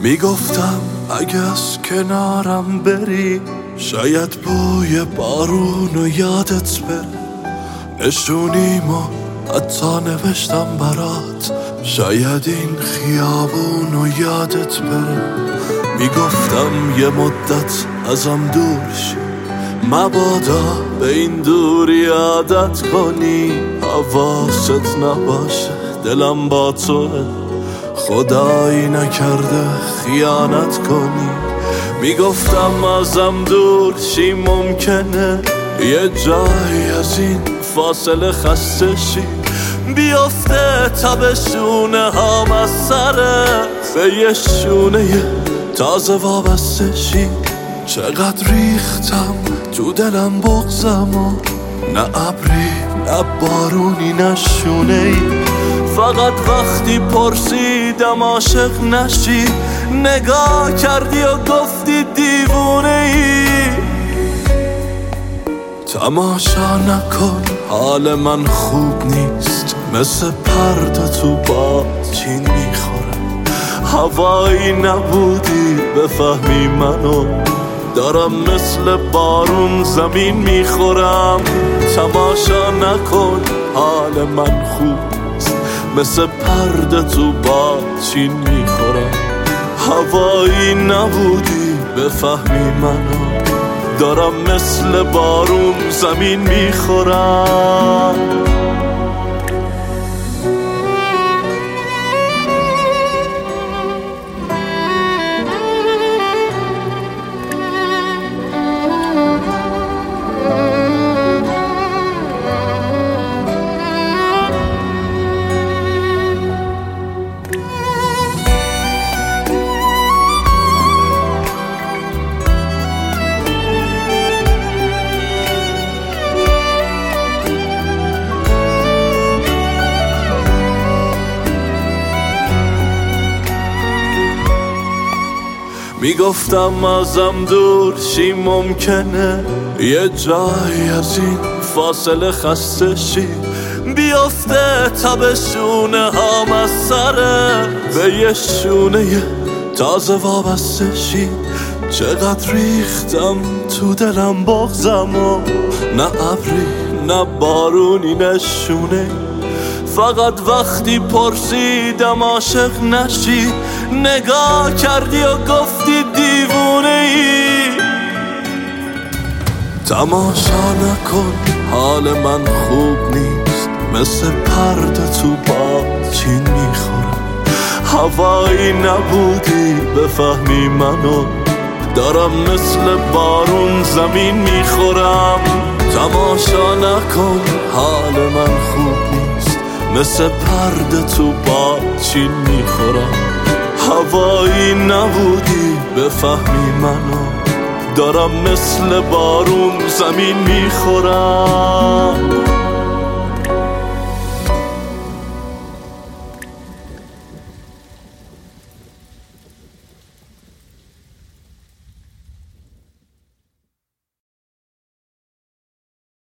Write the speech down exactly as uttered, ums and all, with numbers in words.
میگفتم اگه از کنارم بری شاید بوی بارونو یادت بره، نشونیمو حتی نوشتم برات شاید این خیابونو یادت بره. میگفتم یه مدت ازم دور شی، مبادا به این دوری عادت کنی، حواست نباشه دلم با توه، خدایی نکرده خیانت کنی. میگفتم ازم دور شی ممکنه یه جایی از این فاصله خسته شی، بیافته تبشونه هم از سرت به یه شونه تازه وابسته شی. چقدر ریختم تو دلم بغزم و نه ابری نه بارونی نه شونه ای، فقط وقتی پرسیدم عاشق نشی نگاه کردی و گفتی دیوونه ای. تماشا نکن حال من خوب نیست، مثل پرده تو باد چین میخورم، هوایی نبودی بفهمی منو دارم مثل بارون زمین میخورم. تماشا نکن حال من خوب نیست، مثل پرده تو باد چین میخورم، هوایی نبودی بفهمی منو دارم مثل بارون زمین میخورم. میگفتم ازم دور شی ممکنه یه جایی از این فاصله خسته شی، بیافته تبشونه هم از سره به یه شونه تازه وابسته شی. چقدر ریختم تو دلم بغزم و نه ابری نه بارونی نه شونه، فقط وقتی پرسیدم عاشق نشی نگاه کردی و گفتی دیوونه ای. تماشا نکن حال من خوب نیست، مثل پرده تو باد چین میخورم، هوایی نبودی بفهمی منو دارم مثل بارون زمین میخورم. تماشا نکن حال من خوب نیست، مثل پرده تو باد چین میخورم، هوایی نبودی بفهمی منو دارم مثل بارون زمین میخورم.